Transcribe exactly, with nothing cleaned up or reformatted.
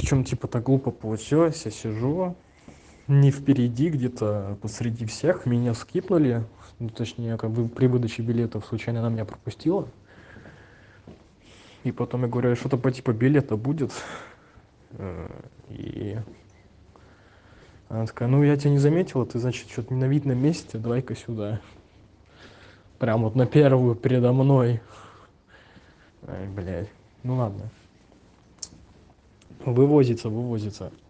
причём типа так глупо получилось, я сижу не впереди, где-то посреди всех, меня скипнули, ну, точнее, как бы при выдаче билетов случайно она меня пропустила. И потом я говорю: что-то по типу билета будет? И она такая: ну я тебя не заметила, ты, значит, что-то не на видном месте, давай-ка сюда. Прям вот на первую передо мной. Ай, блядь, ну ладно. Вывозится, вывозится.